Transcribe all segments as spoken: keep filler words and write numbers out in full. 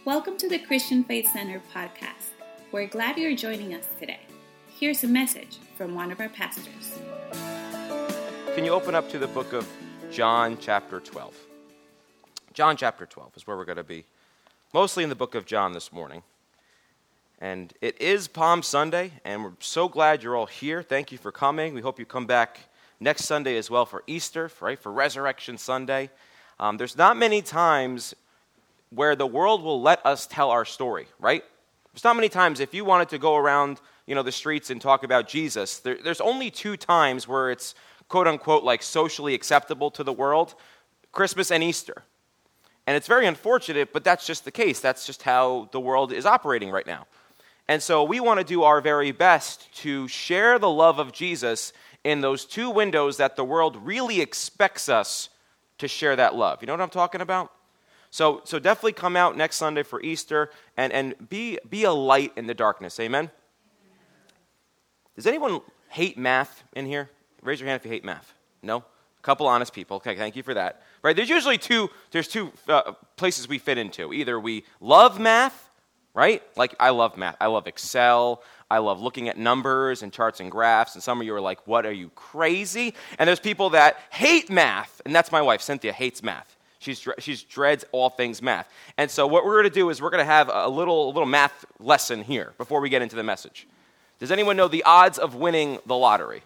Welcome to the Christian Faith Center podcast. We're glad you're joining us today. Here's a message from one of our pastors. Can you open up to the book of John chapter twelve? John chapter twelve is where we're going to be. Mostly in the book of John this morning. And it is Palm Sunday, and we're so glad you're all here. Thank you for coming. We hope you come back next Sunday as well for Easter, right, for Resurrection Sunday. Um, there's not many times where the world will let us tell our story, right? There's not many times if you wanted to go around, you know, the streets and talk about Jesus, there, there's only two times where it's quote-unquote like socially acceptable to the world, Christmas and Easter. And it's very unfortunate, but that's just the case. That's just how the world is operating right now. And so we want to do our very best to share the love of Jesus in those two windows that the world really expects us to share that love. You know what I'm talking about? So so definitely come out next Sunday for Easter and, and be, be a light in the darkness. Amen? Does anyone hate math in here? Raise your hand if you hate math. No? A couple honest people. Okay, thank you for that. Right? There's usually two, there's two uh, places we fit into. Either we love math, right? Like I love math. I love Excel. I love looking at numbers and charts and graphs. And some of you are like, what, are you crazy? And there's people that hate math. And that's my wife. Cynthia hates math. She's she's dreads all things math. And so what we're going to do is we're going to have a little, a little math lesson here before we get into the message. Does anyone know the odds of winning the lottery?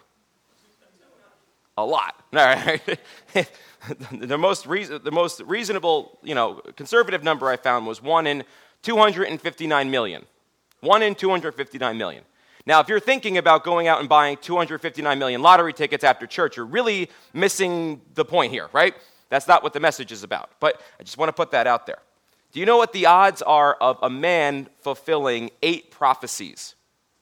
A lot. All right. the most reason, the most reasonable, you know, conservative number I found was one in two hundred fifty-nine million. One in two hundred fifty-nine million. Now, if you're thinking about going out and buying two hundred fifty-nine million lottery tickets after church, you're really missing the point here, right? That's not what the message is about. But I just want to put that out there. Do you know what the odds are of a man fulfilling eight prophecies?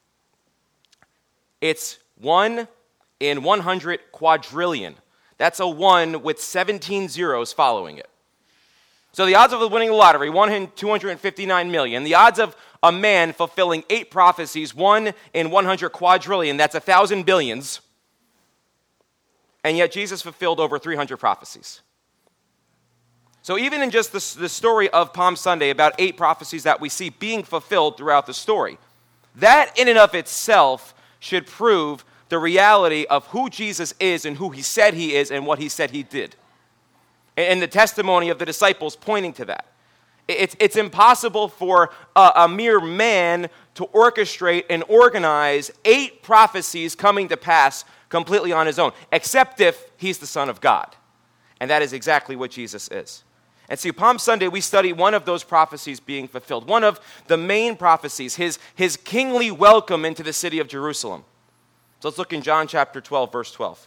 It's one in one hundred quadrillion. That's a one with seventeen zeros following it. So the odds of winning the lottery, one in two hundred fifty-nine million. The odds of a man fulfilling eight prophecies, one in one hundred quadrillion. That's a thousand billions. And yet Jesus fulfilled over three hundred prophecies. So even in just the, the story of Palm Sunday, about eight prophecies that we see being fulfilled throughout the story, that in and of itself should prove the reality of who Jesus is and who he said he is and what he said he did. And the testimony of the disciples pointing to that. It's, it's impossible for a, a mere man to orchestrate and organize eight prophecies coming to pass completely on his own, except if he's the Son of God. And that is exactly what Jesus is. And see, Palm Sunday, we study one of those prophecies being fulfilled. One of the main prophecies, his, his kingly welcome into the city of Jerusalem. So let's look in John chapter twelve, verse twelve.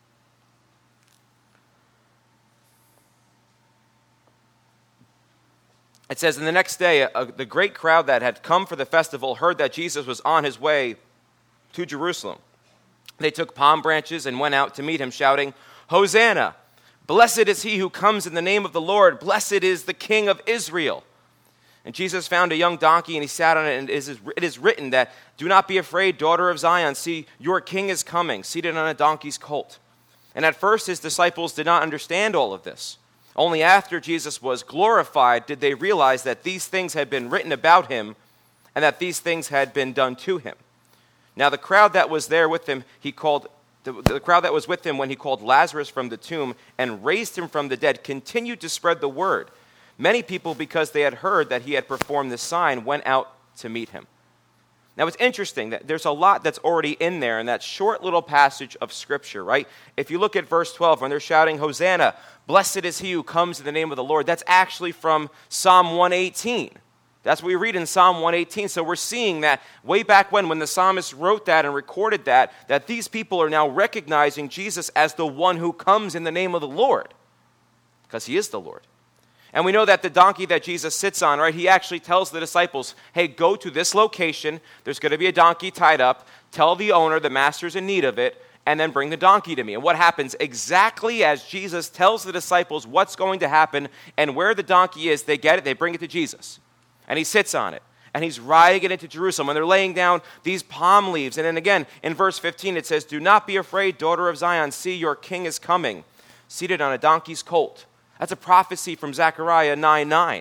It says, "And the next day, uh, the great crowd that had come for the festival heard that Jesus was on his way to Jerusalem. They took palm branches and went out to meet him, shouting, 'Hosanna! Blessed is he who comes in the name of the Lord. Blessed is the King of Israel.' And Jesus found a young donkey, and he sat on it, and it is written that, 'Do not be afraid, daughter of Zion. See, your king is coming, seated on a donkey's colt.' And at first his disciples did not understand all of this. Only after Jesus was glorified did they realize that these things had been written about him, and that these things had been done to him. Now the crowd that was there with him, he called... The, the crowd that was with him when he called Lazarus from the tomb and raised him from the dead continued to spread the word. Many people, because they had heard that he had performed this sign, went out to meet him." Now it's interesting that there's a lot that's already in there in that short little passage of Scripture, right? If you look at verse twelve, when they're shouting, "Hosanna, blessed is he who comes in the name of the Lord," that's actually from Psalm one eighteen. That's what we read in Psalm one eighteen. So we're seeing that way back when, when the psalmist wrote that and recorded that, that these people are now recognizing Jesus as the one who comes in the name of the Lord, because he is the Lord. And we know that the donkey that Jesus sits on, right, he actually tells the disciples, hey, go to this location. There's going to be a donkey tied up. Tell the owner the master's in need of it, and then bring the donkey to me. And what happens exactly as Jesus tells the disciples what's going to happen and where the donkey is, they get it, they bring it to Jesus. And he sits on it, and he's riding it into Jerusalem, and they're laying down these palm leaves. And then again, in verse fifteen, it says, "Do not be afraid, daughter of Zion. See, your king is coming, seated on a donkey's colt." That's a prophecy from Zechariah nine nine.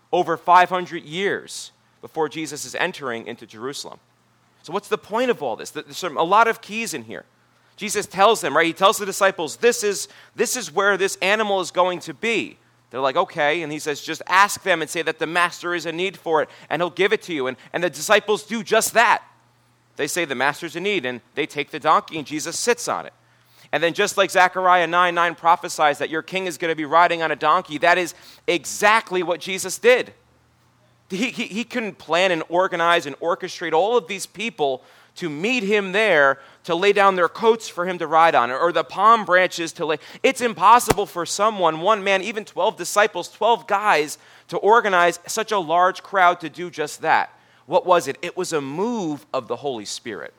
over five hundred years before Jesus is entering into Jerusalem. So what's the point of all this? There's a lot of keys in here. Jesus tells them, right? He tells the disciples, this is, this is where this animal is going to be. They're like, okay. And he says, just ask them and say that the master is in need for it, and he'll give it to you. And, and the disciples do just that. They say the master's in need, and they take the donkey, and Jesus sits on it. And then just like Zechariah nine nine prophesies that your king is going to be riding on a donkey, that is exactly what Jesus did. He, he, he couldn't plan and organize and orchestrate all of these people to meet him there, to lay down their coats for him to ride on, or the palm branches to lay. It's impossible for someone, one man, even twelve disciples, twelve guys, to organize such a large crowd to do just that. What was it? It was a move of the Holy Spirit.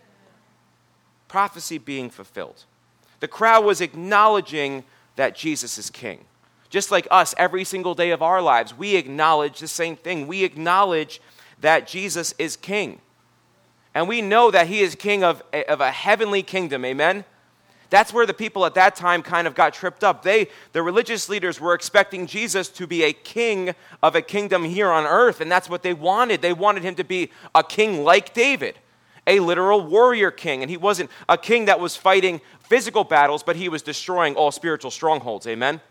Prophecy being fulfilled. The crowd was acknowledging that Jesus is king. Just like us, every single day of our lives, we acknowledge the same thing. We acknowledge that Jesus is king. And we know that he is king of a, of a heavenly kingdom, amen? That's where the people at that time kind of got tripped up. They, the religious leaders, were expecting Jesus to be a king of a kingdom here on earth, and that's what they wanted. They wanted him to be a king like David, a literal warrior king. And he wasn't a king that was fighting physical battles, but he was destroying all spiritual strongholds, amen?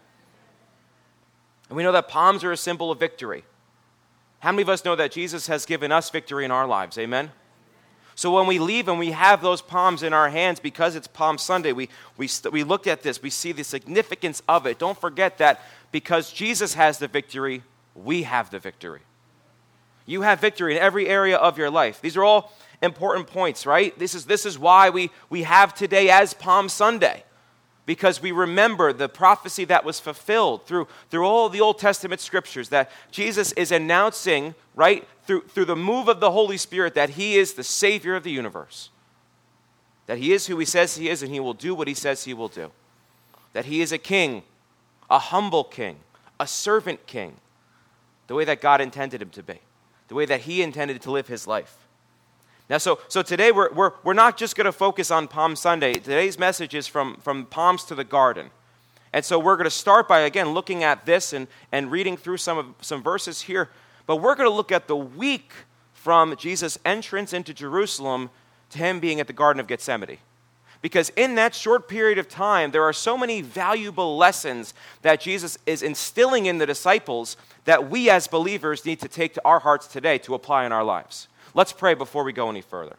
And we know that palms are a symbol of victory. How many of us know that Jesus has given us victory in our lives, amen? So when we leave and we have those palms in our hands, because it's Palm Sunday, we, we, we looked at this, we see the significance of it. Don't forget that because Jesus has the victory, we have the victory. You have victory in every area of your life. These are all important points, right? This is, this is why we, we have today as Palm Sunday, because we remember the prophecy that was fulfilled through, through all the Old Testament scriptures, that Jesus is announcing, right, through, through the move of the Holy Spirit, that he is the Savior of the universe, that he is who he says he is, and he will do what he says he will do, that he is a king, a humble king, a servant king, the way that God intended him to be, the way that he intended to live his life. Now, so so today we're we're we're not just going to focus on Palm Sunday. Today's message is from, from palms to the garden. And so we're going to start by, again, looking at this and, and reading through some of some verses here. But we're going to look at the week from Jesus' entrance into Jerusalem to him being at the Garden of Gethsemane. Because in that short period of time, there are so many valuable lessons that Jesus is instilling in the disciples that we as believers need to take to our hearts today to apply in our lives. Let's pray before we go any further.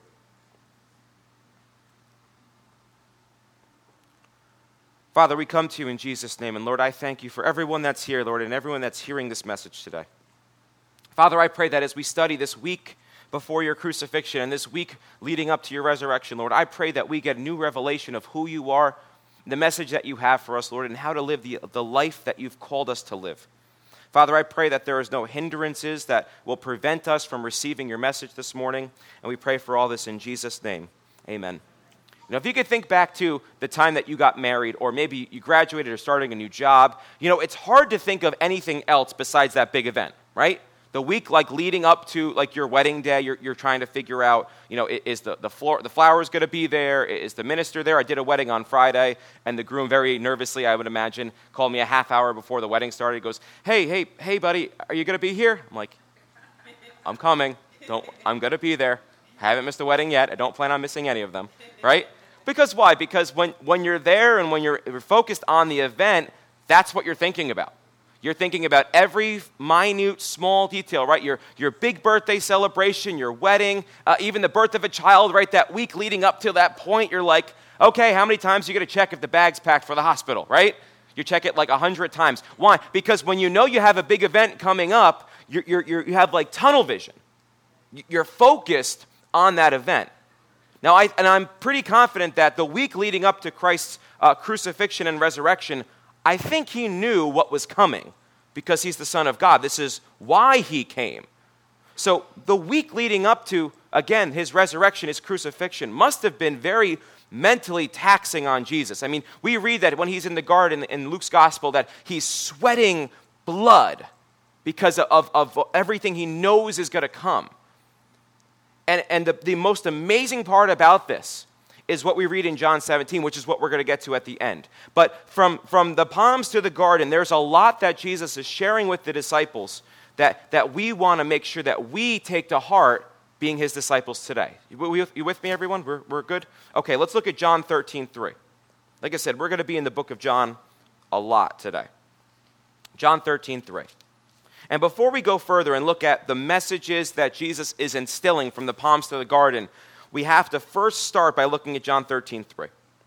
Father, we come to you in Jesus' name, and Lord, I thank you for everyone that's here, Lord, and everyone that's hearing this message today. Father, I pray that as we study this week before your crucifixion and this week leading up to your resurrection, Lord, I pray that we get a new revelation of who you are, the message that you have for us, Lord, and how to live the, the life that you've called us to live. Father, I pray that there is no hindrances that will prevent us from receiving your message this morning, and we pray for all this in Jesus' name. Amen. You know, if you could think back to the time that you got married, or maybe you graduated or starting a new job, you know, it's hard to think of anything else besides that big event, right? The week, like, leading up to, like, your wedding day, you're, you're trying to figure out, you know, is the, the, floor, the flowers going to be there? Is the minister there? I did a wedding on Friday, and the groom very nervously, I would imagine, called me a half hour before the wedding started. He goes, hey, hey, hey, buddy, are you going to be here? I'm like, I'm coming. Don't, I'm going to be there. Haven't missed a wedding yet. I don't plan on missing any of them, right? Because why? Because when, when you're there and when you're, you're focused on the event, that's what you're thinking about. You're thinking about every minute, small detail, right? Your, your big birthday celebration, your wedding, uh, even the birth of a child, right? That week leading up to that point, you're like, okay, how many times are you going to check if the bag's packed for the hospital, right? You check it like a hundred times. Why? Because when you know you have a big event coming up, you're, you're, you're, you have like tunnel vision. You're focused on that event. Now, I, and I'm pretty confident that the week leading up to Christ's uh, crucifixion and resurrection, I think he knew what was coming because he's the Son of God. This is why he came. So the week leading up to, again, his resurrection, his crucifixion, must have been very mentally taxing on Jesus. I mean, we read that when he's in the garden in Luke's gospel that he's sweating blood because of, of everything he knows is going to come. And, and the, the most amazing part about this is what we read in John seventeen, which is what we're going to get to at the end. But from, from the palms to the garden, there's a lot that Jesus is sharing with the disciples that, that we want to make sure that we take to heart being his disciples today. You, you, you with me, everyone? We're, we're good? Okay, let's look at John thirteen three. Like I said, we're going to be in the book of John a lot today. John thirteen three. And before we go further and look at the messages that Jesus is instilling from the palms to the garden, we have to first start by looking at John thirteen three.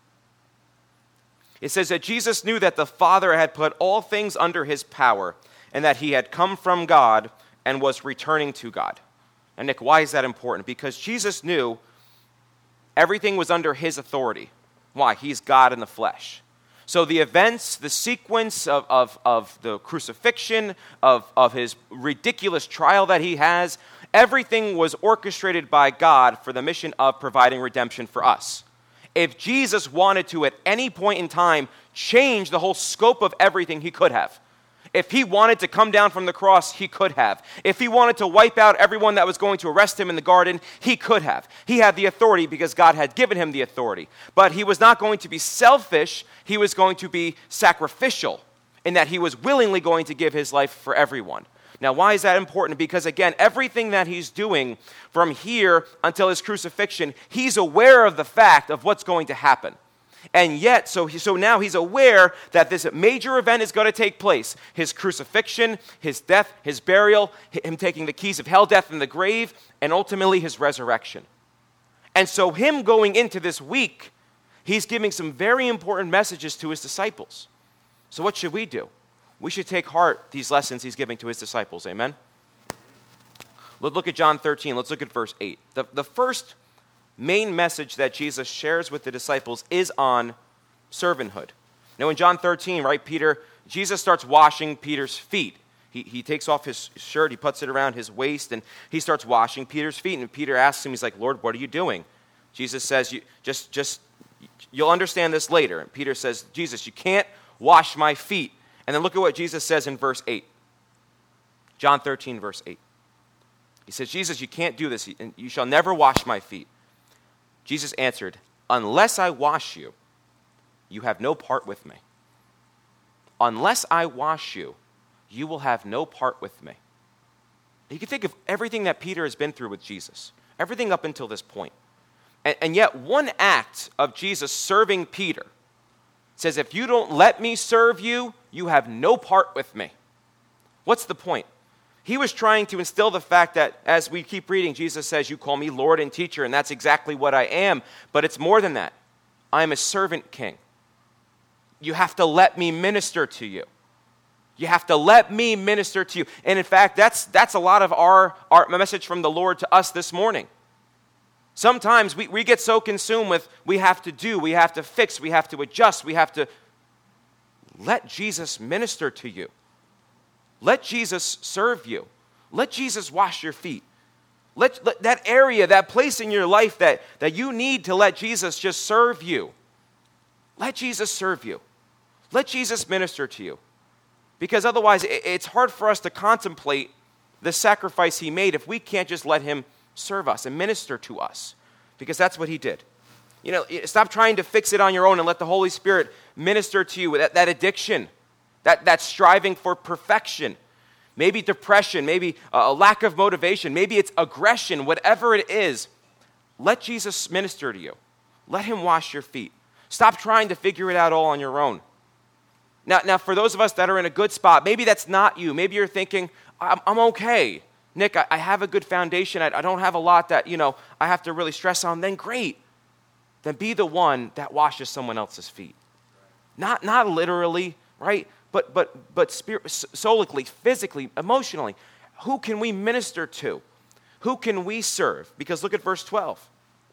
It says that Jesus knew that the Father had put all things under his power and that he had come from God and was returning to God. And Nick, why is that important? Because Jesus knew everything was under his authority. Why? He's God in the flesh. So the events, the sequence of, of, of the crucifixion, of, of his ridiculous trial that he has, everything was orchestrated by God for the mission of providing redemption for us. If Jesus wanted to at any point in time change the whole scope of everything, he could have. If he wanted to come down from the cross, he could have. If he wanted to wipe out everyone that was going to arrest him in the garden, he could have. He had the authority because God had given him the authority. But he was not going to be selfish. He was going to be sacrificial in that he was willingly going to give his life for everyone. Now, why is that important? Because, again, everything that he's doing from here until his crucifixion, he's aware of the fact of what's going to happen. And yet, so, he, so now he's aware that this major event is going to take place. His crucifixion, his death, his burial, him taking the keys of hell, death, and the grave, and ultimately his resurrection. And so him going into this week, he's giving some very important messages to his disciples. So what should we do? We should take heart these lessons he's giving to his disciples. Amen? Let's look at John thirteen. Let's look at verse eight. The, the first main message that Jesus shares with the disciples is on servanthood. Now in John thirteen, right, Peter, Jesus starts washing Peter's feet. He, he takes off his shirt, he puts it around his waist, and he starts washing Peter's feet. And Peter asks him, he's like, Lord, what are you doing? Jesus says, you, just, just, you'll understand this later. And Peter says, Jesus, you can't wash my feet. And then look at what Jesus says in verse eight. John thirteen, verse eight. He says, Jesus, you can't do this. You shall never wash my feet. Jesus answered, unless I wash you, you have no part with me. Unless I wash you, you will have no part with me. You can think of everything that Peter has been through with Jesus, everything up until this point. And, and yet one act of Jesus serving Peter says, if you don't let me serve you, you have no part with me. What's the point? He was trying to instill the fact that, as we keep reading, Jesus says, you call me Lord and teacher, and that's exactly what I am. But it's more than that. I am a servant king. You have to let me minister to you. You have to let me minister to you. And in fact, that's, that's a lot of our, our message from the Lord to us this morning. Sometimes we, we get so consumed with we have to do, we have to fix, we have to adjust, we have to let Jesus minister to you. Let Jesus serve you. Let Jesus wash your feet. Let, let that area, that place in your life that, that you need to let Jesus just serve you. Let Jesus serve you. Let Jesus minister to you. Because otherwise it, it's hard for us to contemplate the sacrifice he made if we can't just let him serve us and minister to us, because that's what he did. You know, stop trying to fix it on your own and let the Holy Spirit minister to you. That, that addiction, that, that striving for perfection, maybe depression, maybe a lack of motivation, maybe it's aggression, whatever it is, let Jesus minister to you. Let him wash your feet. Stop trying to figure it out all on your own. Now, now for those of us that are in a good spot, maybe that's not you. Maybe you're thinking, I'm, I'm okay. Nick, I, I have a good foundation. I, I don't have a lot that, you know, I have to really stress on. Then great. Then be the one that washes someone else's feet. Not, not literally, right? But, but, but spirit, solically, physically, emotionally. Who can we minister to? Who can we serve? Because look at verse twelve.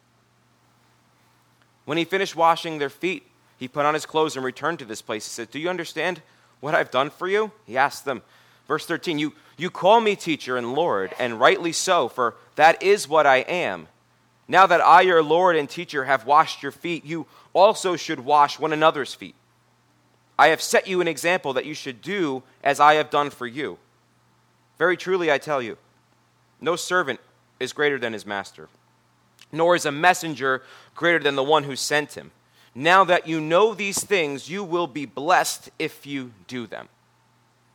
When he finished washing their feet, he put on his clothes and returned to this place. He said, do you understand what I've done for you? He asked them. Verse thirteen, you, you call me teacher and Lord, and rightly so, for that is what I am. Now that I, your Lord and teacher, have washed your feet, you also should wash one another's feet. I have set you an example that you should do as I have done for you. Very truly I tell you, no servant is greater than his master, nor is a messenger greater than the one who sent him. Now that you know these things, you will be blessed if you do them.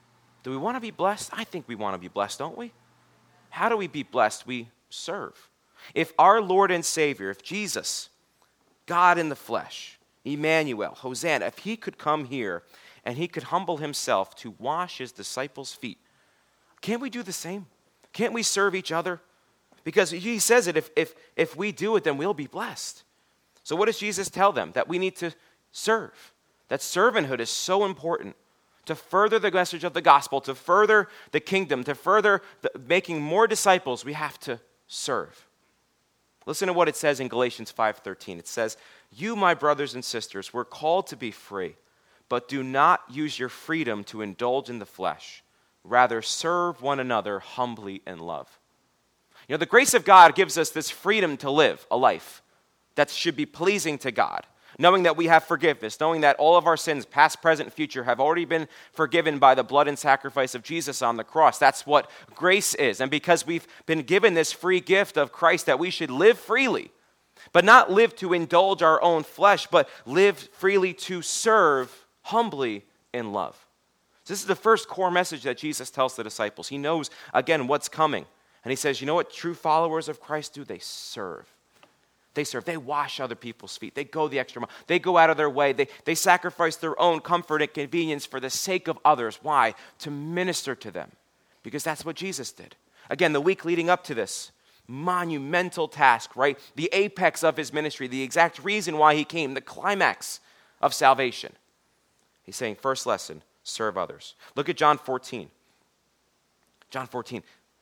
Do we want to be blessed? I think we want to be blessed, don't we? How do we be blessed? We serve. If our Lord and Savior, if Jesus, God in the flesh, Emmanuel, Hosanna, if he could come here and he could humble himself to wash his disciples' feet, can't we do the same? Can't we serve each other? Because he says that if, if, if we do it, then we'll be blessed. So what does Jesus tell them? That we need to serve. That servanthood is so important to further the message of the gospel, to further the kingdom, to further the, making more disciples. We have to serve. Listen to what it says in Galatians five thirteen. It says, "You, my brothers and sisters, were called to be free, but do not use your freedom to indulge in the flesh. Rather, serve one another humbly in love." You know, the grace of God gives us this freedom to live a life that should be pleasing to God, knowing that we have forgiveness, knowing that all of our sins, past, present, and future, have already been forgiven by the blood and sacrifice of Jesus on the cross. That's what grace is. And because we've been given this free gift of Christ, that we should live freely, but not live to indulge our own flesh, but live freely to serve humbly in love. This is the first core message that Jesus tells the disciples. He knows, again, what's coming. And he says, you know what true followers of Christ do? They serve. They serve. They wash other people's feet. They go the extra mile. They go out of their way. They, they sacrifice their own comfort and convenience for the sake of others. Why? To minister to them. Because that's what Jesus did. Again, the week leading up to this monumental task, right? The apex of his ministry, the exact reason why he came, the climax of salvation. He's saying, first lesson, serve others. Look at John fourteen. John fourteen.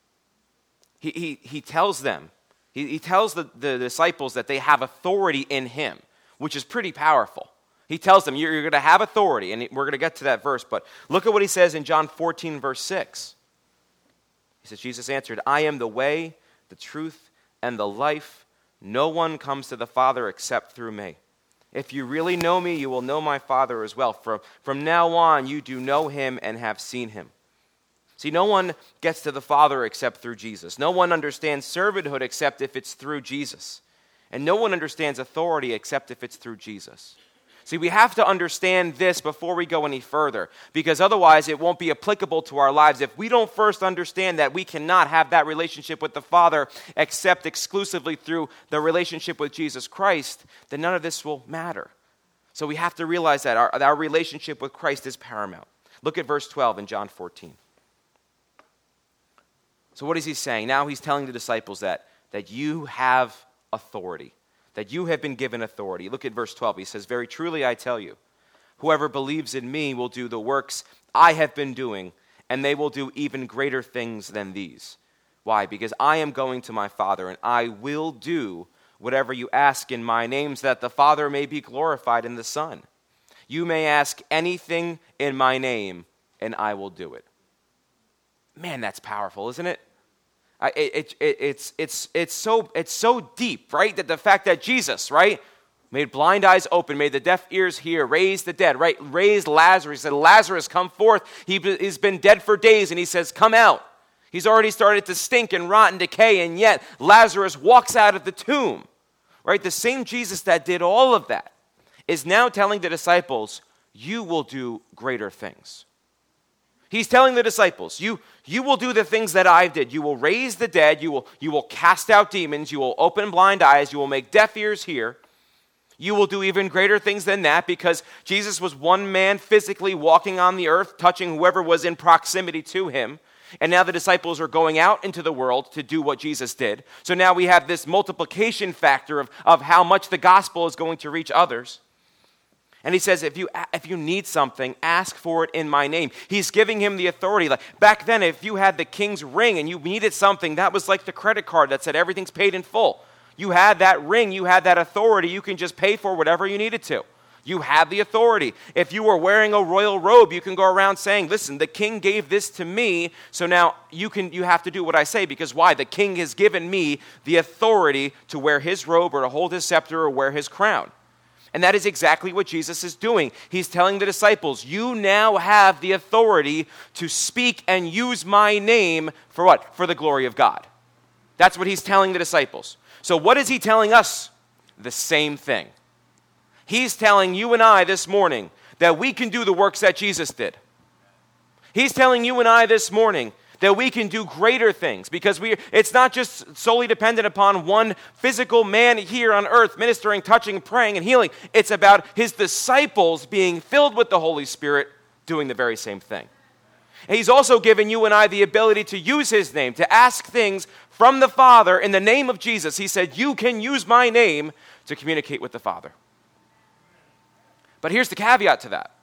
He, he, he tells them, He, he tells the, the disciples that they have authority in him, which is pretty powerful. He tells them, you're, you're going to have authority, and we're going to get to that verse, but look at what he says in John fourteen, verse six. He says, Jesus answered, "I am the way, the truth, and the life. No one comes to the Father except through me. If you really know me, you will know my Father as well. From, from now on, you do know him and have seen him." See, no one gets to the Father except through Jesus. No one understands servanthood except if it's through Jesus. And no one understands authority except if it's through Jesus. See, we have to understand this before we go any further, because otherwise it won't be applicable to our lives. If we don't first understand that we cannot have that relationship with the Father except exclusively through the relationship with Jesus Christ, then none of this will matter. So we have to realize that our, that our relationship with Christ is paramount. Look at verse twelve in John fourteen. So what is he saying? Now he's telling the disciples that, that you have authority, that you have been given authority. Look at verse twelve. He says, "Very truly I tell you, whoever believes in me will do the works I have been doing, and they will do even greater things than these." Why? Because I am going to my Father, and I will do whatever you ask in my name, so that the Father may be glorified in the Son. You may ask anything in my name, and I will do it. Man, that's powerful, isn't it? I, it, it, it's, it's, it's, so, it's so deep, right? That the fact that Jesus, right, made blind eyes open, made the deaf ears hear, raised the dead, right? Raised Lazarus. He said, "Lazarus, come forth." He, he's been dead for days, and he says, "Come out." He's already started to stink and rot and decay, and yet Lazarus walks out of the tomb, right? The same Jesus that did all of that is now telling the disciples, you will do greater things. He's telling the disciples, you, you will do the things that I did. You will raise the dead. You will, you will cast out demons. You will open blind eyes. You will make deaf ears hear. You will do even greater things than that, because Jesus was one man physically walking on the earth, touching whoever was in proximity to him. And now the disciples are going out into the world to do what Jesus did. So now we have this multiplication factor of, of how much the gospel is going to reach others. And he says, if you if you need something, ask for it in my name. He's giving him the authority. Like back then, if you had the king's ring and you needed something, that was like the credit card that said everything's paid in full. You had that ring, you had that authority. You can just pay for whatever you needed to. You have the authority. If you were wearing a royal robe, you can go around saying, listen, the king gave this to me, so now you can you have to do what I say, because why? The king has given me the authority to wear his robe or to hold his scepter or wear his crown. And that is exactly what Jesus is doing. He's telling the disciples, you now have the authority to speak and use my name for what? For the glory of God. That's what he's telling the disciples. So what is he telling us? The same thing. He's telling you and I this morning that we can do the works that Jesus did. He's telling you and I this morning that we can do greater things because we it's not just solely dependent upon one physical man here on earth ministering, touching, praying, and healing. It's about his disciples being filled with the Holy Spirit doing the very same thing. And he's also given you and I the ability to use his name, to ask things from the Father in the name of Jesus. He said, you can use my name to communicate with the Father. But here's the caveat to that.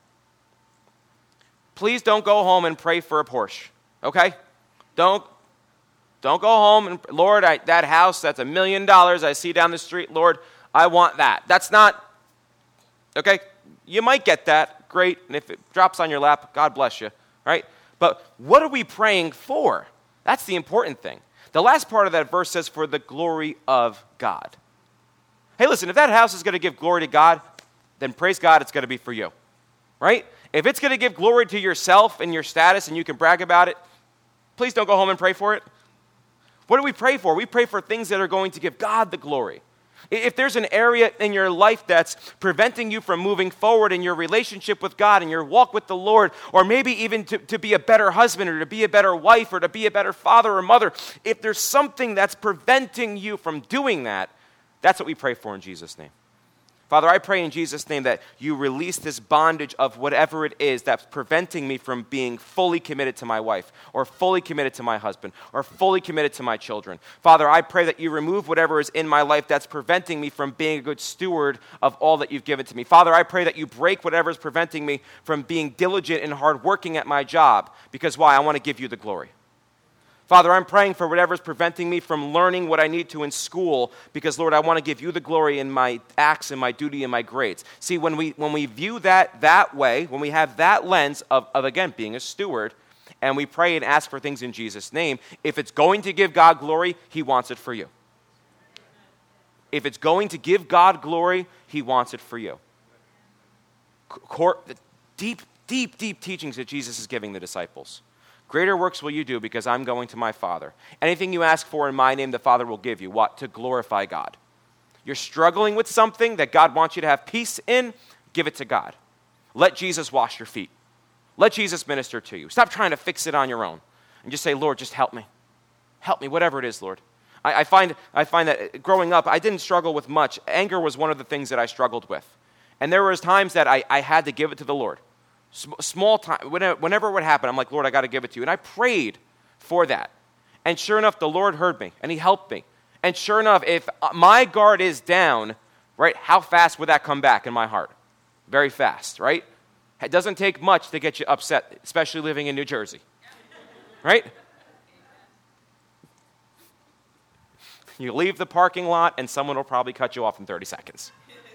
Please don't go home and pray for a Porsche. Okay? Don't, don't go home and, Lord, I, that house, that's a million dollars I see down the street. Lord, I want that. That's not, okay? You might get that. Great. And if it drops on your lap, God bless you, right? But what are we praying for? That's the important thing. The last part of that verse says, for the glory of God. Hey, listen, if that house is going to give glory to God, then praise God, it's going to be for you, right? If it's going to give glory to yourself and your status and you can brag about it, please don't go home and pray for it. What do we pray for? We pray for things that are going to give God the glory. If there's an area in your life that's preventing you from moving forward in your relationship with God and your walk with the Lord, or maybe even to, to be a better husband or to be a better wife or to be a better father or mother, if there's something that's preventing you from doing that, that's what we pray for in Jesus' name. Father, I pray in Jesus' name that you release this bondage of whatever it is that's preventing me from being fully committed to my wife or fully committed to my husband or fully committed to my children. Father, I pray that you remove whatever is in my life that's preventing me from being a good steward of all that you've given to me. Father, I pray that you break whatever is preventing me from being diligent and hardworking at my job because why? I want to give you the glory. Father, I'm praying for whatever is preventing me from learning what I need to in school because, Lord, I want to give you the glory in my acts and my duty and my grades. See, when we when we view that that way, when we have that lens of, of, again, being a steward, and we pray and ask for things in Jesus' name, if it's going to give God glory, he wants it for you. If it's going to give God glory, he wants it for you. Core, deep, deep, deep teachings that Jesus is giving the disciples. Greater works will you do because I'm going to my Father. Anything you ask for in my name, the Father will give you. What? To glorify God. You're struggling with something that God wants you to have peace in, give it to God. Let Jesus wash your feet. Let Jesus minister to you. Stop trying to fix it on your own. And just say, Lord, just help me. Help me, whatever it is, Lord. I, I, find, I find that growing up, I didn't struggle with much. Anger was one of the things that I struggled with. And there was times that I, I had to give it to the Lord. Small time, whenever it would happen, I'm like, Lord, I got to give it to you. And I prayed for that. And sure enough, the Lord heard me, and he helped me. And sure enough, if my guard is down, right, how fast would that come back in my heart? Very fast, right? It doesn't take much to get you upset, especially living in New Jersey, right? You leave the parking lot, and someone will probably cut you off in thirty seconds.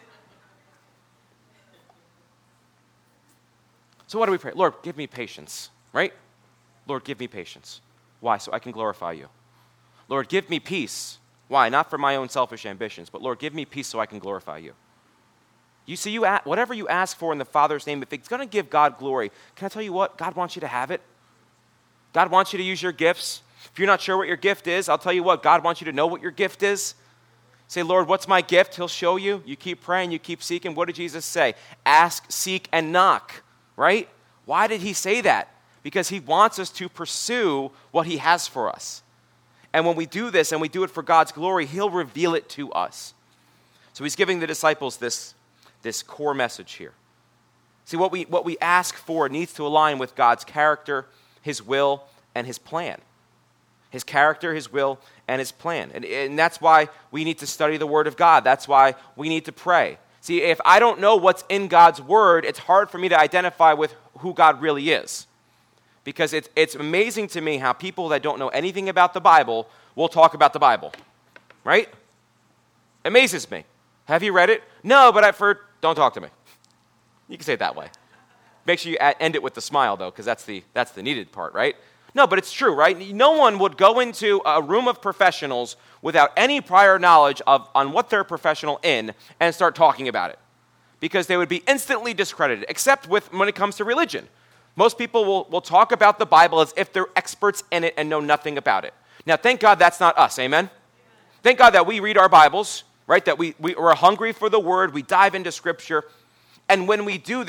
So what do we pray? Lord, give me patience, right? Lord, give me patience. Why? So I can glorify you. Lord, give me peace. Why? Not for my own selfish ambitions, but Lord, give me peace so I can glorify you. You see, you whatever you ask for in the Father's name, if it's going to give God glory, can I tell you what? God wants you to have it. God wants you to use your gifts. If you're not sure what your gift is, I'll tell you what, God wants you to know what your gift is. Say, Lord, what's my gift? He'll show you. You keep praying, you keep seeking. What did Jesus say? Ask, seek, and knock. Right? Why did he say that? Because he wants us to pursue what he has for us. And when we do this and we do it for God's glory, he'll reveal it to us. So he's giving the disciples this, this core message here. See, what we, what we ask for needs to align with God's character, his will, and his plan. His character, his will, and his plan. And, and that's why we need to study the Word of God. That's why we need to pray. See, if I don't know what's in God's word, it's hard for me to identify with who God really is. Because it's, it's amazing to me how people that don't know anything about the Bible will talk about the Bible. Right? Amazes me. Have you read it? No, but I've heard, don't talk to me. You can say it that way. Make sure you end it with the smile, though, because that's the, that's the needed part, right? No, but it's true, right? No one would go into a room of professionals without any prior knowledge of on what they're professional in and start talking about it because they would be instantly discredited, except with when it comes to religion. Most people will, will talk about the Bible as if they're experts in it and know nothing about it. Now, thank God that's not us, amen? Thank God that we read our Bibles, right? That we, we are hungry for the Word, we dive into Scripture, and when we do that,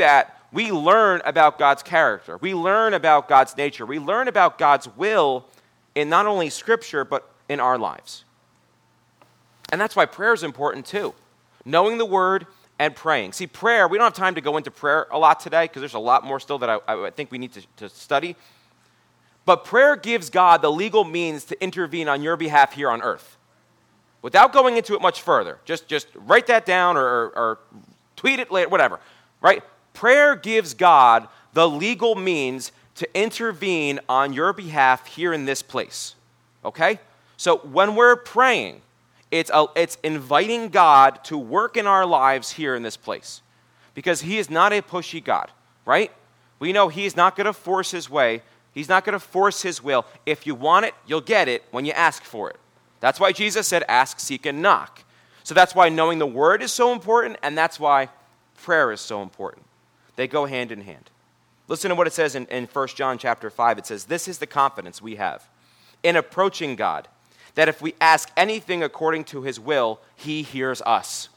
we learn about God's character. We learn about God's nature. We learn about God's will in not only Scripture, but in our lives. And that's why prayer is important too. Knowing the Word and praying. See, prayer, we don't have time to go into prayer a lot today because there's a lot more still that I, I think we need to, to study. But prayer gives God the legal means to intervene on your behalf here on earth. Without going into it much further, just, just write that down or, or, or tweet it later, whatever, right? Prayer gives God the legal means to intervene on your behalf here in this place, okay? So when we're praying, it's, a, it's inviting God to work in our lives here in this place because he is not a pushy God, right? We know he's not going to force his way. He's not going to force his will. If you want it, you'll get it when you ask for it. That's why Jesus said, ask, seek, and knock. So that's why knowing the Word is so important, and that's why prayer is so important. They go hand in hand. Listen to what it says in, in First John chapter five. It says, this is the confidence we have in approaching God, that if we ask anything according to his will, he hears us.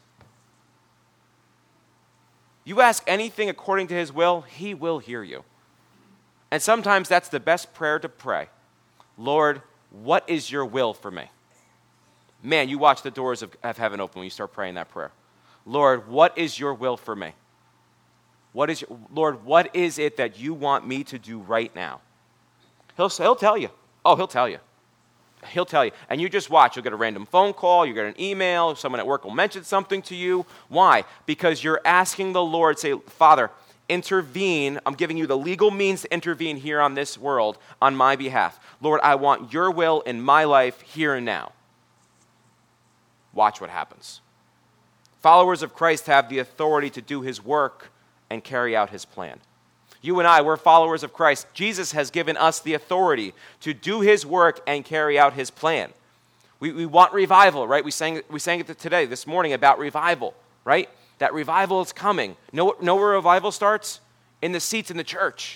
You ask anything according to his will, he will hear you. And sometimes that's the best prayer to pray. Lord, what is your will for me? Man, you watch the doors of, of heaven open when you start praying that prayer. Lord, what is your will for me? What is your, Lord, what is it that you want me to do right now? He'll, he'll tell you. Oh, he'll tell you. He'll tell you. And you just watch. You'll get a random phone call. You get an email. Someone at work will mention something to you. Why? Because you're asking the Lord, say, Father, intervene. I'm giving you the legal means to intervene here on this world on my behalf. Lord, I want your will in my life here and now. Watch what happens. Followers of Christ have the authority to do his work and carry out his plan. You and I, we're followers of Christ. Jesus has given us the authority to do his work and carry out his plan. We, we want revival, right? We sang, we sang it today, this morning, about revival, right? That revival is coming. Know, know where revival starts? In the seats in the church.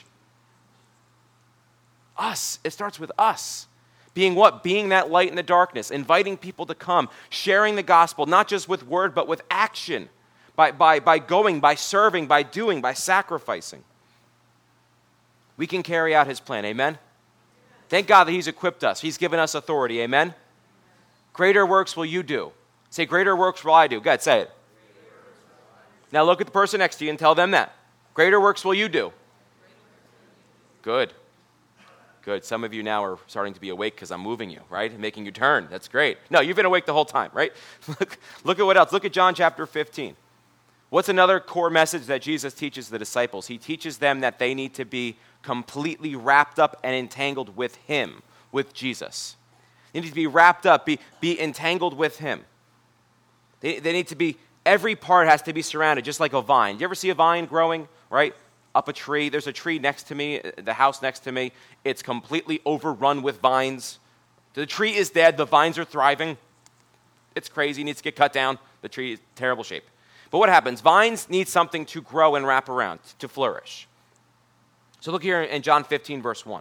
Us. It starts with us. Being what? Being that light in the darkness, inviting people to come, sharing the gospel, not just with word, but with action, by, by, by going, by serving, by doing, by sacrificing. We can carry out his plan, amen? Thank God that he's equipped us. He's given us authority, amen? Greater works will you do. Say, greater works will I do. Go ahead, say it. Now look at the person next to you and tell them that. Greater works will you do. Good. Good. Some of you now are starting to be awake because I'm moving you, right? And making you turn. That's great. No, you've been awake the whole time, right? look, look at what else. Look at John chapter fifteen. What's another core message that Jesus teaches the disciples? He teaches them that they need to be completely wrapped up and entangled with him, with Jesus. They need to be wrapped up, be, be entangled with him. They, they need to be, every part has to be surrounded, just like a vine. You ever see a vine growing, right? Up a tree. There's a tree next to me, the house next to me. It's completely overrun with vines. The tree is dead. The vines are thriving. It's crazy. It needs to get cut down. The tree is in terrible shape. But what happens? Vines need something to grow and wrap around, to flourish. So look here in John fifteen, verse one.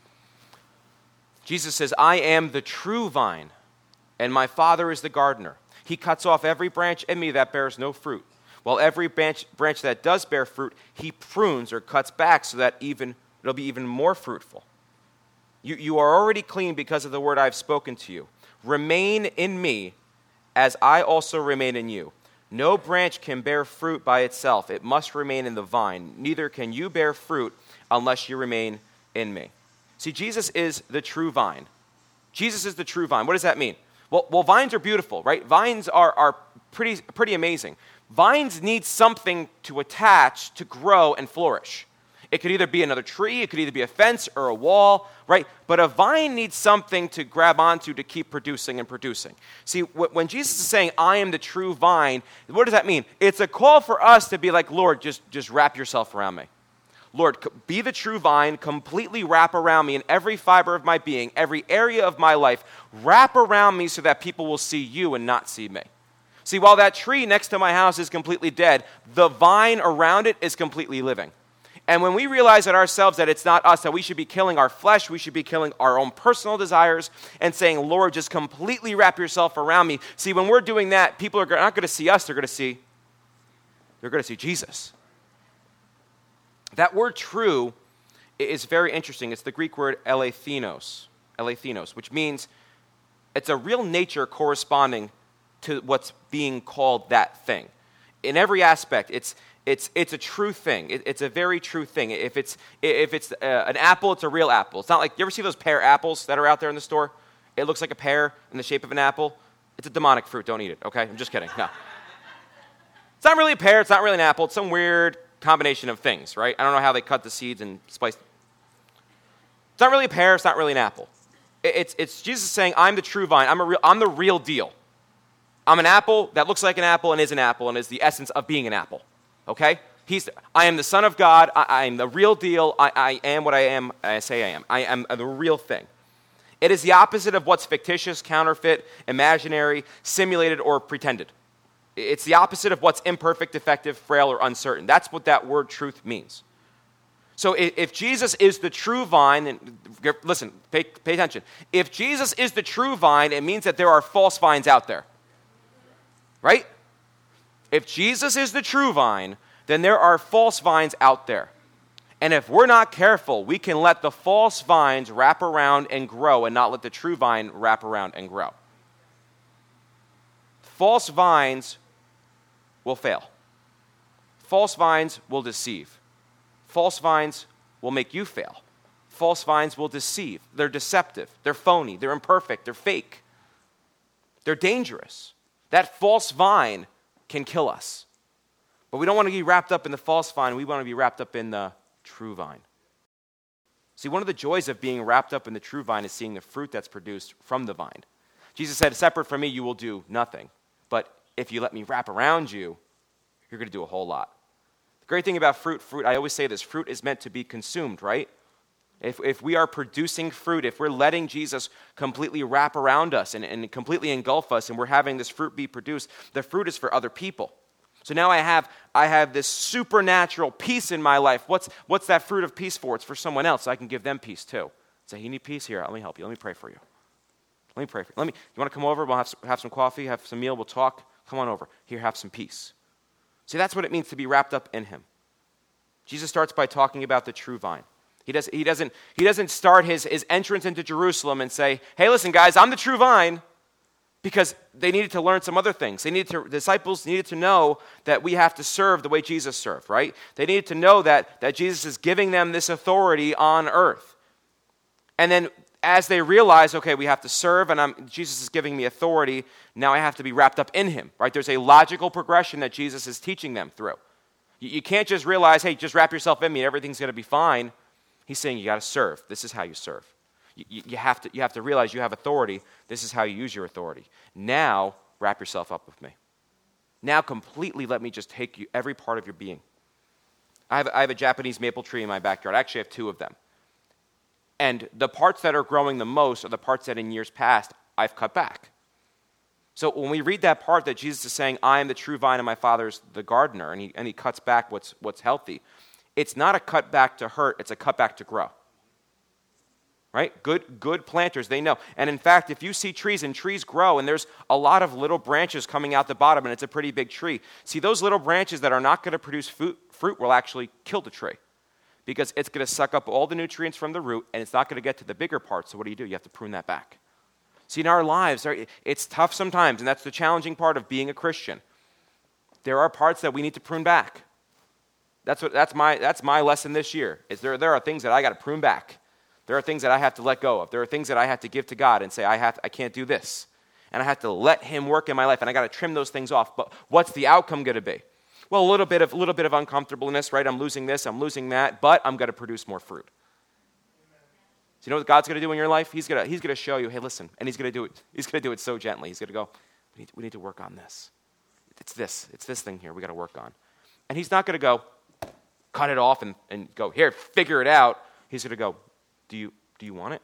Jesus says, I am the true vine, and my Father is the gardener. He cuts off every branch in me that bears no fruit, while every branch, branch that does bear fruit, he prunes or cuts back so that even it'll be even more fruitful. You, you are already clean because of the word I've spoken to you. Remain in me as I also remain in you. No branch can bear fruit by itself. It must remain in the vine. Neither can you bear fruit unless you remain in me. See, Jesus is the true vine. Jesus is the true vine. What does that mean? Well, well vines are beautiful, right? Vines are, are pretty, pretty amazing. Vines need something to attach, to grow, and flourish. It could either be another tree, it could either be a fence or a wall, right? But a vine needs something to grab onto to keep producing and producing. See, when Jesus is saying, I am the true vine, what does that mean? It's a call for us to be like, Lord, just, just wrap yourself around me. Lord, be the true vine, completely wrap around me in every fiber of my being, every area of my life. Wrap around me so that people will see you and not see me. See, while that tree next to my house is completely dead, the vine around it is completely living. And when we realize that ourselves, that it's not us, that we should be killing our flesh, we should be killing our own personal desires and saying, Lord, just completely wrap yourself around me. See, when we're doing that, people are not going to see us, they're going to see, they're going to see Jesus. That word true is very interesting. It's the Greek word elethinos, elethinos, which means it's a real nature corresponding to what's being called that thing. In every aspect, it's it's it's a true thing. It, it's a very true thing. If it's if it's uh, an apple, it's a real apple. It's not like, you ever see those pear apples that are out there in the store? It looks like a pear in the shape of an apple. It's a demonic fruit. Don't eat it, okay? I'm just kidding. No. It's not really a pear. It's not really an apple. It's some weird combination of things, right? I don't know how they cut the seeds and splice. It's not really a pear. It's not really an apple. It, it's it's Jesus saying, I'm the true vine. I'm a real. I'm the real deal. I'm an apple that looks like an apple and is an apple and is the essence of being an apple, okay? He's. I am the Son of God. I, I am the real deal. I, I am what I am. I say I am. I am the real thing. It is the opposite of what's fictitious, counterfeit, imaginary, simulated, or pretended. It's the opposite of what's imperfect, defective, frail, or uncertain. That's what that word truth means. So if Jesus is the true vine, and listen, pay, pay attention. If Jesus is the true vine, it means that there are false vines out there. Right? If Jesus is the true vine, then there are false vines out there. And if we're not careful, we can let the false vines wrap around and grow and not let the true vine wrap around and grow. False vines will fail. False vines will deceive. False vines will make you fail. False vines will deceive. They're deceptive. They're phony. They're imperfect. They're fake. They're dangerous. That false vine can kill us. But we don't want to be wrapped up in the false vine. We want to be wrapped up in the true vine. See, one of the joys of being wrapped up in the true vine is seeing the fruit that's produced from the vine. Jesus said, separate from me, you will do nothing. But if you let me wrap around you, you're going to do a whole lot. The great thing about fruit, fruit, I always say this, fruit is meant to be consumed, right? If if we are producing fruit, if we're letting Jesus completely wrap around us and, and completely engulf us, and we're having this fruit be produced, the fruit is for other people. So now I have I have this supernatural peace in my life. What's what's that fruit of peace for? It's for someone else. So I can give them peace too. Say, you need peace? Here, let me help you. Let me pray for you. Let me pray for you. Let me. You want to come over? We'll have some, have some coffee, have some meal. We'll talk. Come on over. Here, have some peace. See, that's what it means to be wrapped up in Him. Jesus starts by talking about the true vine. He, does, he, doesn't, he doesn't start his, his entrance into Jerusalem and say, hey, listen, guys, I'm the true vine, because they needed to learn some other things. They needed to, the disciples needed to know that we have to serve the way Jesus served, right? They needed to know that, that Jesus is giving them this authority on earth. And then as they realize, okay, we have to serve, and I'm, Jesus is giving me authority, now I have to be wrapped up in Him, right? There's a logical progression that Jesus is teaching them through. You, you can't just realize, hey, just wrap yourself in me, everything's going to be fine. He's saying you got to serve. This is how you serve. You, you, you, have to, you have to realize you have authority. This is how you use your authority. Now, wrap yourself up with me. Now, completely let me just take you every part of your being. I have, I have a Japanese maple tree in my backyard. I actually have two of them. And the parts that are growing the most are the parts that in years past I've cut back. So when we read that part that Jesus is saying, I am the true vine and my Father's the gardener, and he, and he cuts back what's, what's healthy, it's not a cut back to hurt, it's a cut back to grow. Right? Good good planters, they know. And in fact, if you see trees and trees grow and there's a lot of little branches coming out the bottom and it's a pretty big tree, see, those little branches that are not going to produce fruit, fruit will actually kill the tree, because it's going to suck up all the nutrients from the root and it's not going to get to the bigger parts. So what do you do? You have to prune that back. See, in our lives, it's tough sometimes, and that's the challenging part of being a Christian. There are parts that we need to prune back. That's what that's my that's my lesson this year. Is there there are things that I got to prune back. There are things that I have to let go of. There are things that I have to give to God and say I have I can't do this, and I have to let Him work in my life, and I got to trim those things off. But what's the outcome going to be? Well, a little bit of a little bit of uncomfortableness, right? I'm losing this, I'm losing that, but I'm going to produce more fruit. So you know what God's going to do in your life? He's going to He's going to show you, hey, listen, and He's going to do it. He's going to do it so gently. He's going to go, we need, we need to work on this. It's this. It's this thing here we got to work on, and He's not going to go cut it off and, and go, here, figure it out. He's going to go, do you do you want it?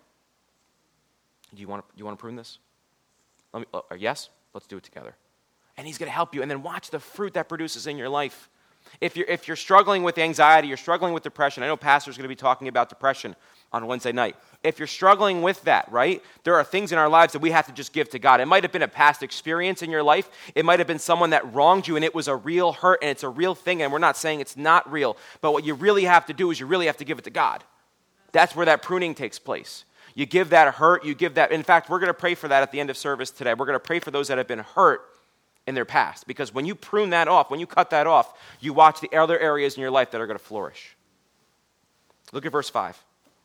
Do you want to, you want to prune this? Let me, uh, yes? Let's do it together. And He's going to help you. And then watch the fruit that produces in your life. If you're, if you're struggling with anxiety, you're struggling with depression, I know Pastor's going to be talking about depression on Wednesday night. If you're struggling with that, right, there are things in our lives that we have to just give to God. It might have been a past experience in your life. It might have been someone that wronged you and it was a real hurt and it's a real thing, and we're not saying it's not real. But what you really have to do is you really have to give it to God. That's where that pruning takes place. You give that hurt, you give that. In fact, we're going to pray for that at the end of service today. We're going to pray for those that have been hurt in their past. Because when you prune that off, when you cut that off, you watch the other areas in your life that are going to flourish. Look at verse five.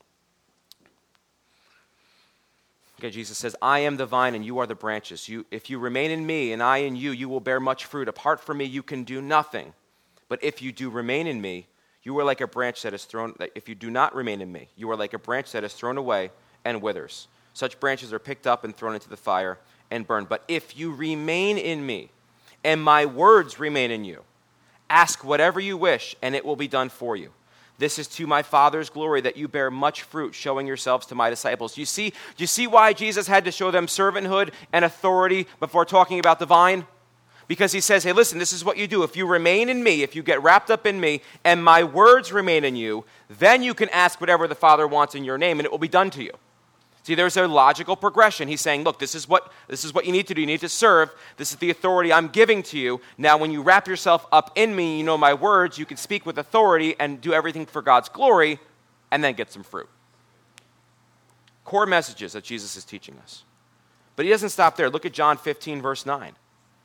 Okay, Jesus says, I am the vine and you are the branches. You, if you remain in me and I in you, you will bear much fruit. Apart from me, you can do nothing. But if you do remain in me, you are like a branch that is thrown, if you do not remain in me, you are like a branch that is thrown away and withers. Such branches are picked up and thrown into the fire and burned. But if you remain in me and my words remain in you, ask whatever you wish and it will be done for you. This is to my Father's glory that you bear much fruit, showing yourselves to my disciples. You see, do you see why Jesus had to show them servanthood and authority before talking about the vine? Because he says, hey, listen, this is what you do. If you remain in me, if you get wrapped up in me, and my words remain in you, then you can ask whatever the Father wants in your name, and it will be done to you. See, there's a logical progression. He's saying, look, this is what this is what you need to do. You need to serve. This is the authority I'm giving to you. Now, when you wrap yourself up in me, you know my words, you can speak with authority and do everything for God's glory, and then get some fruit. Core messages that Jesus is teaching us. But he doesn't stop there. Look at John fifteen, verse nine.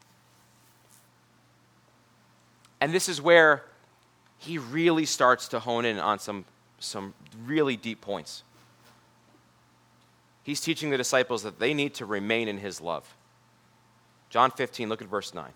And this is where he really starts to hone in on some, some really deep points. He's teaching the disciples that they need to remain in his love. John fifteen, look at verse nine.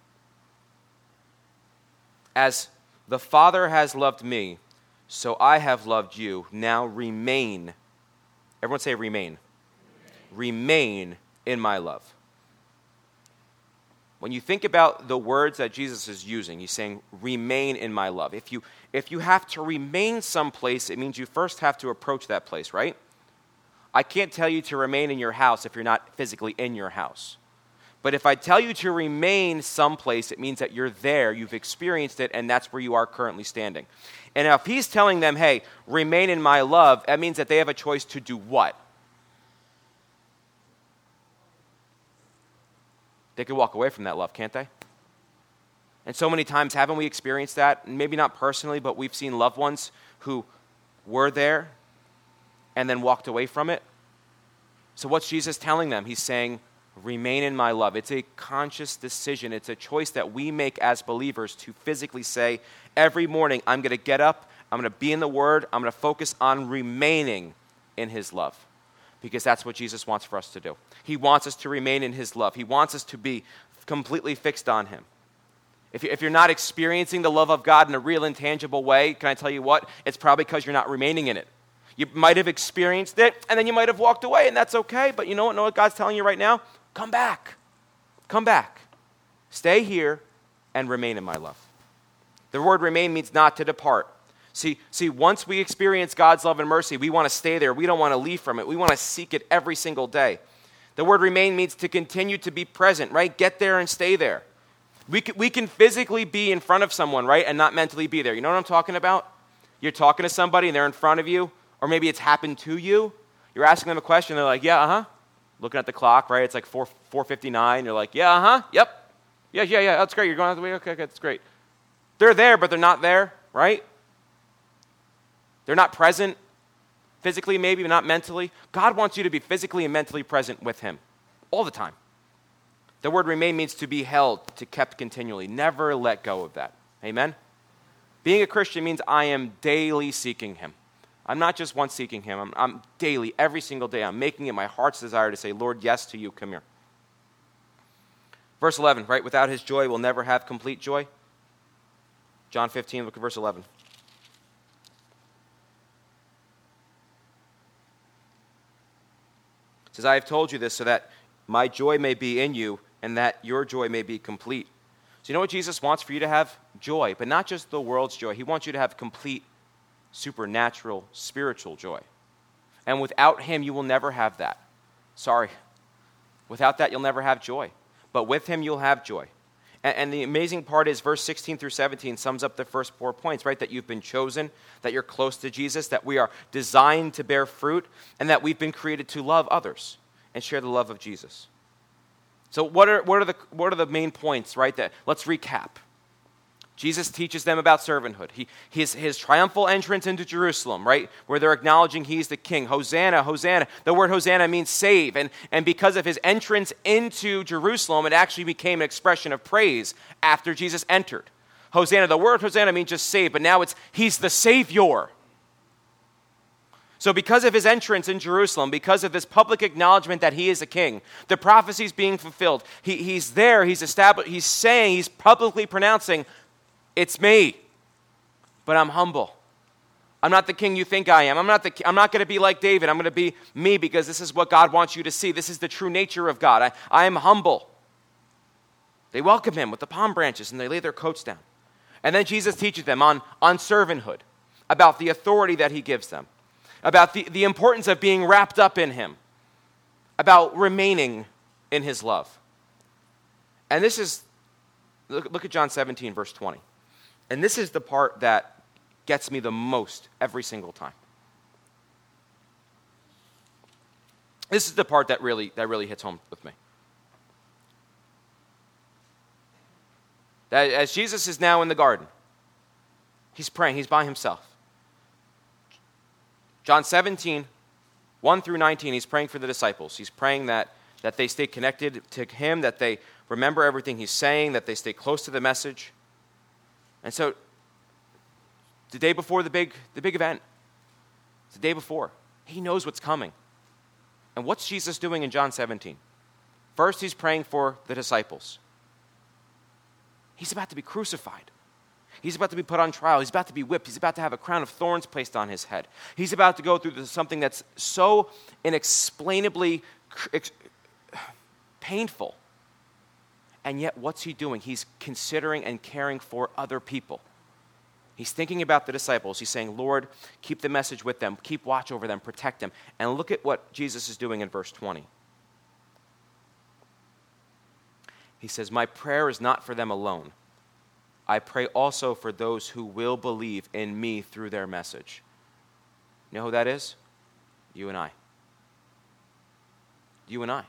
As the Father has loved me, so I have loved you. Now remain. Everyone say remain. Remain in my love. When you think about the words that Jesus is using, he's saying, remain in my love. If you, if you have to remain someplace, it means you first have to approach that place, right? I can't tell you to remain in your house if you're not physically in your house. But if I tell you to remain someplace, it means that you're there, you've experienced it, and that's where you are currently standing. And now if he's telling them, hey, remain in my love, that means that they have a choice to do what? They could walk away from that love, can't they? And so many times, haven't we experienced that? Maybe not personally, but we've seen loved ones who were there and then walked away from it. So what's Jesus telling them? He's saying, remain in my love. It's a conscious decision. It's a choice that we make as believers to physically say, every morning, I'm going to get up, I'm going to be in the Word, I'm going to focus on remaining in his love. Because that's what Jesus wants for us to do. He wants us to remain in his love. He wants us to be completely fixed on him. If, you, if you're not experiencing the love of God in a real intangible way, can I tell you what? It's probably because you're not remaining in it. You might have experienced it, and then you might have walked away, and that's okay. But you know what, know what God's telling you right now? Come back. Come back. Stay here and remain in my love. The word remain means not to depart. See, see, once we experience God's love and mercy, we want to stay there. We don't want to leave from it. We want to seek it every single day. The word remain means to continue to be present, right? Get there and stay there. We can, we can physically be in front of someone, right, and not mentally be there. You know what I'm talking about? You're talking to somebody and they're in front of you, or maybe it's happened to you. You're asking them a question, they're like, yeah, uh-huh. Looking at the clock, right? It's like four four fifty-nine. You're like, yeah, uh-huh, yep. Yeah, yeah, yeah, that's great. You're going out the way? Okay, okay, that's great. They're there, but they're not there, right? They're not present physically, maybe, but not mentally. God wants you to be physically and mentally present with him all the time. The word remain means to be held, to kept continually. Never let go of that. Amen? Being a Christian means I am daily seeking him. I'm not just once seeking him. I'm, I'm daily, every single day. I'm making it my heart's desire to say, Lord, yes to you. Come here. Verse eleven, right? Without his joy, we'll never have complete joy. John fifteen, look at verse eleven. It says, I have told you this so that my joy may be in you and that your joy may be complete. So you know what Jesus wants for you to have? Joy, but not just the world's joy. He wants you to have complete, supernatural, spiritual joy. And without him, you will never have that. Sorry. Without that, you'll never have joy. But with him, you'll have joy. And, and the amazing part is verse sixteen through seventeen sums up the first four points, right? That you've been chosen, that you're close to Jesus, that we are designed to bear fruit, and that we've been created to love others and share the love of Jesus. So what are, what are, the, what are the main points, right? That, let's recap. Jesus teaches them about servanthood. He, his, his triumphal entrance into Jerusalem, right, where they're acknowledging he's the king. Hosanna, Hosanna. The word Hosanna means save. And, and because of his entrance into Jerusalem, it actually became an expression of praise after Jesus entered. Hosanna, the word Hosanna means just save, but now it's he's the Savior. So because of his entrance in Jerusalem, because of this public acknowledgement that he is a king, the prophecy's being fulfilled. He, he's there, he's established, he's saying, he's publicly pronouncing, it's me, but I'm humble. I'm not the king you think I am. I'm not, the, I'm not going to be like David. I'm going to be me because this is what God wants you to see. This is the true nature of God. I, I am humble. They welcome him with the palm branches and they lay their coats down. And then Jesus teaches them on, on servanthood, about the authority that he gives them, about the, the importance of being wrapped up in him, about remaining in his love. And this is, look, look at John seventeen, verse twenty. And this is the part that gets me the most every single time. This is the part that really, that really hits home with me. That as Jesus is now in the garden, he's praying, he's by himself. John seventeen, one through nineteen, he's praying for the disciples. He's praying that, that they stay connected to him, that they remember everything he's saying, that they stay close to the message. And so, the day before the big, the big event, the day before, he knows what's coming. And what's Jesus doing in John seventeen? First, he's praying for the disciples. He's about to be crucified. He's about to be put on trial. He's about to be whipped. He's about to have a crown of thorns placed on his head. He's about to go through something that's so inexplainably painful. And yet, what's he doing? He's considering and caring for other people. He's thinking about the disciples. He's saying, Lord, keep the message with them. Keep watch over them. Protect them. And look at what Jesus is doing in verse twenty. He says, my prayer is not for them alone. I pray also for those who will believe in me through their message. You know who that is? You and I. You and I.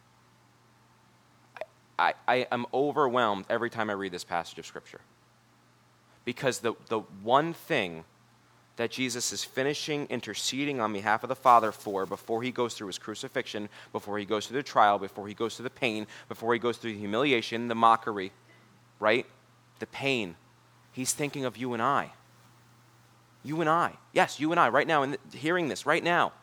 I, I am overwhelmed every time I read this passage of Scripture. Because the, the one thing that Jesus is finishing interceding on behalf of the Father for before he goes through his crucifixion, before he goes through the trial, before he goes through the pain, before he goes through the humiliation, the mockery, right? The pain. He's thinking of you and I. You and I. Yes, you and I, right now, and hearing this, right now.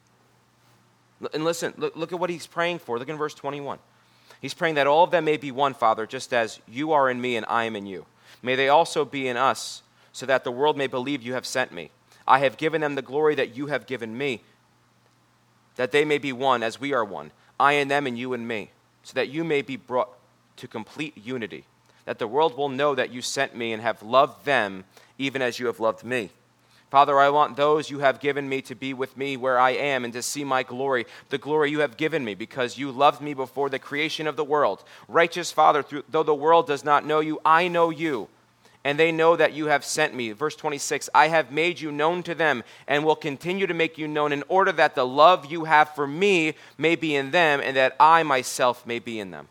And listen, look, look at what he's praying for. Look in verse twenty-one. He's praying that all of them may be one, Father, just as you are in me and I am in you. May they also be in us, so that the world may believe you have sent me. I have given them the glory that you have given me, that they may be one as we are one, I and them and you and me, so that you may be brought to complete unity, that the world will know that you sent me and have loved them even as you have loved me. Father, I want those you have given me to be with me where I am and to see my glory, the glory you have given me, because you loved me before the creation of the world. Righteous Father, through, though the world does not know you, I know you, and they know that you have sent me. Verse twenty-six, I have made you known to them and will continue to make you known in order that the love you have for me may be in them and that I myself may be in them.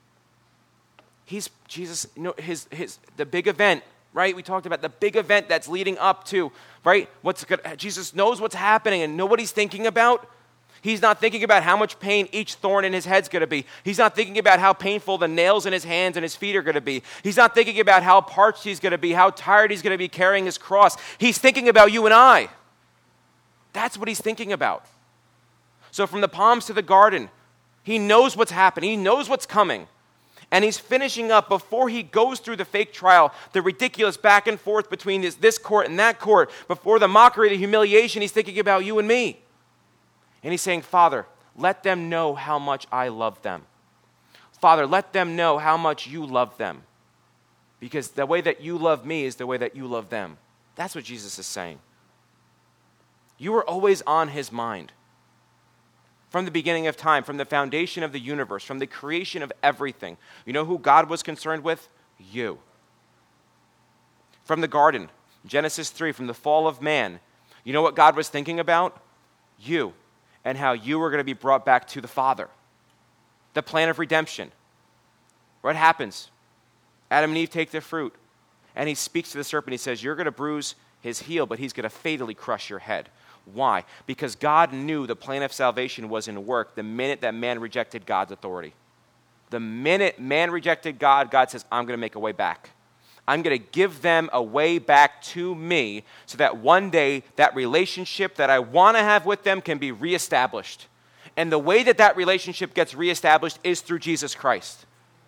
He's, Jesus, you know, his, his, the big event, right? We talked about the big event that's leading up to, right? What's good, Jesus knows what's happening and know what he's thinking about. He's not thinking about how much pain each thorn in his head's going to be. He's not thinking about how painful the nails in his hands and his feet are going to be. He's not thinking about how parched he's going to be, how tired he's going to be carrying his cross. He's thinking about you and I. That's what he's thinking about. So from the palms to the garden, he knows what's happening. He knows what's coming. And he's finishing up, before he goes through the fake trial, the ridiculous back and forth between this, this court and that court, before the mockery, the humiliation, he's thinking about you and me. And he's saying, Father, let them know how much I love them. Father, let them know how much you love them. Because the way that you love me is the way that you love them. That's what Jesus is saying. You were always on his mind. from the beginning of time, from the foundation of the universe, from the creation of everything. You know who God was concerned with? You. From the garden, Genesis three, from the fall of man, you know what God was thinking about? You, and how you were going to be brought back to the Father. The plan of redemption. What happens? Adam and Eve take the fruit, and he speaks to the serpent. He says, you're going to bruise his heel, but he's going to fatally crush your head. Why? Because God knew the plan of salvation was in work the minute that man rejected God's authority. The minute man rejected God, God says, I'm going to make a way back. I'm going to give them a way back to me so that one day that relationship that I want to have with them can be reestablished. And the way that that relationship gets reestablished is through Jesus Christ.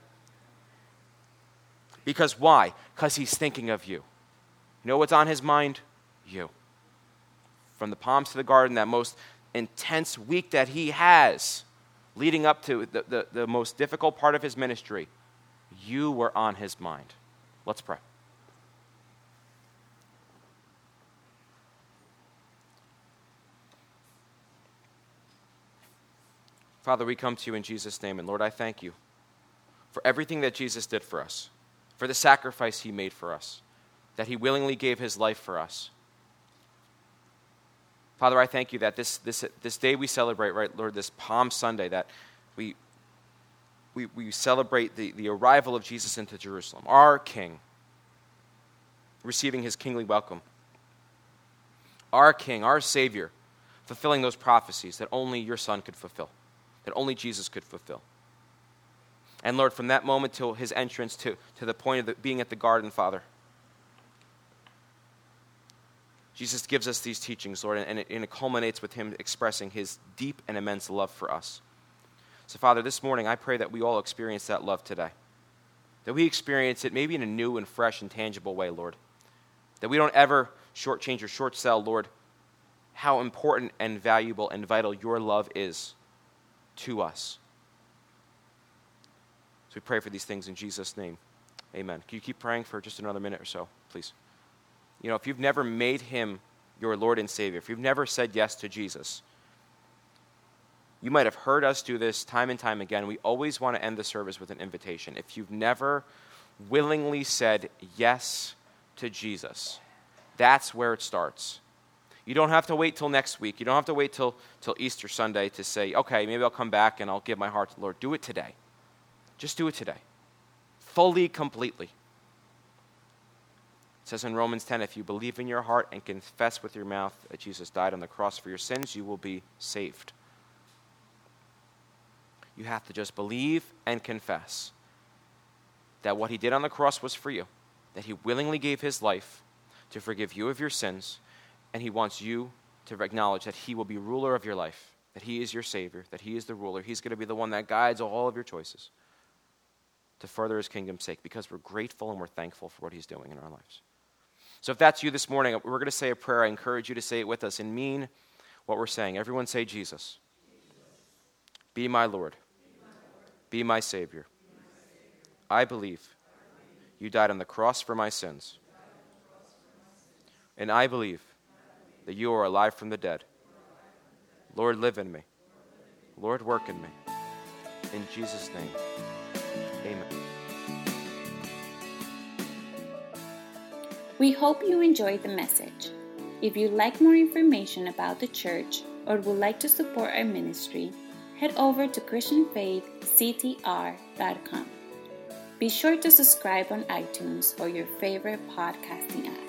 Because why? Because he's thinking of you. You know what's on his mind? You. From the palms to the garden, that most intense week that he has, leading up to the, the, the most difficult part of his ministry, you were on his mind. Let's pray. Father, we come to you in Jesus' name, and Lord, I thank you for everything that Jesus did for us, for the sacrifice he made for us, that he willingly gave his life for us. Father, I thank you that this this this day we celebrate, right, Lord, this Palm Sunday, that we we, we celebrate the, the arrival of Jesus into Jerusalem, our King, receiving his kingly welcome. Our King, our Savior, fulfilling those prophecies that only your Son could fulfill, that only Jesus could fulfill. And Lord, from that moment till his entrance to, to the point of the, being at the garden, Father, Jesus gives us these teachings, Lord, and it, and it culminates with him expressing his deep and immense love for us. So, Father, this morning I pray that we all experience that love today, that we experience it maybe in a new and fresh and tangible way, Lord, that we don't ever shortchange or short sell, Lord, how important and valuable and vital your love is to us. So we pray for these things in Jesus' name. Amen. Can you keep praying for just another minute or so, please? You know, if you've never made him your Lord and Savior, if you've never said yes to Jesus, you might have heard us do this time and time again. We always want to end the service with an invitation. If you've never willingly said yes to Jesus, that's where it starts. You don't have to wait till next week. You don't have to wait till, till Easter Sunday to say, okay, maybe I'll come back and I'll give my heart to the Lord. Do it today. Just do it today. Fully, completely. It says in Romans ten, if you believe in your heart and confess with your mouth that Jesus died on the cross for your sins, you will be saved. You have to just believe and confess that what he did on the cross was for you, that he willingly gave his life to forgive you of your sins, and he wants you to acknowledge that he will be ruler of your life, that he is your Savior, that he is the ruler. He's going to be the one that guides all of your choices to further his kingdom's sake, because we're grateful and we're thankful for what he's doing in our lives. So if that's you this morning, we're going to say a prayer. I encourage you to say it with us and mean what we're saying. Everyone say, Jesus, be my Lord, be my Savior. I believe you died on the cross for my sins, and I believe that you are alive from the dead. Lord, live in me. Lord, work in me. In Jesus' name, amen. We hope you enjoyed the message. If you'd like more information about the church or would like to support our ministry, head over to christian faith c t r dot com. Be sure to subscribe on iTunes or your favorite podcasting app.